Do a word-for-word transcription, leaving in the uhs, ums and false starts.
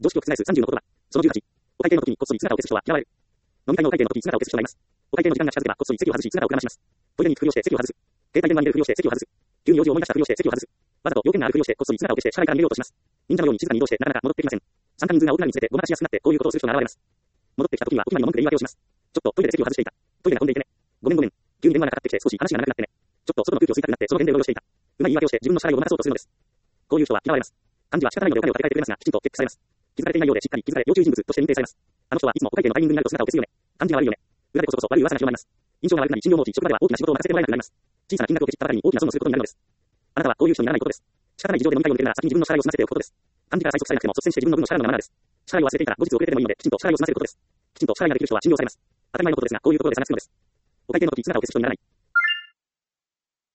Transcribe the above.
常識を覆すさんじゅうの言葉。そのじゅうはち。お会計の時にこっそり姿を消す人は嫌われる。飲み会のお会計の時に姿を消す人がいます。お会計の時間が近づけばこっそり席を外し姿をくらまします。トイレに行くふりをして席を外す。携帯電話に出るふりをして席を外す。急に用事を思い出したふりをして席を外す。わざと要件のあるふりをしてこっそり姿を消して社会から逃げようとします。忍者のように静かに移動してなかなか戻ってきません。参加人数が多くなるにつれてごまかしやすくなってこういうことをする人が現れます。戻ってきた時にはお決まりの文句で言い訳をします。ちょっとトイレで席を外していた。トイレが混んでいてね。ごめんごめん。急に電話がかかってきて少し話が長くなってね。ちょっと外の空気を吸いたくなってその点で動揺していた。うまい言い訳をして自分の社会をごまかそうとするのです。こういう人は嫌われます。漢字は仕方ないのでお金を立て替えてくれますがきちんとチェックされます。気づかれていないようでしっかり気づかれ要注意人物として認定されます。あの人はいつもお会計のタイミングになると姿を消すよね。感じが悪いよね。裏でこそこそ悪い噂が広まります。印象が悪くなり信用も落ち職場では大きな仕事を任せてもらえなくなります。小さな金額をケチったばかりに大きな損をすることになるのです。あなたはこういう人にならないことです。仕方ない事情で飲み会を抜けるなら先に自分の支払いを済ませておくことです。漢字から催促されなくても率先して自分の分の支払うのがマナーです。支払いを忘れていたら後日遅れてでもいいのできちんと支払いを済ませることです。きちんと支払いができる人は信用されます。当たり前のことですがこういうところで探すのです。お会計の時姿を消す人にならない。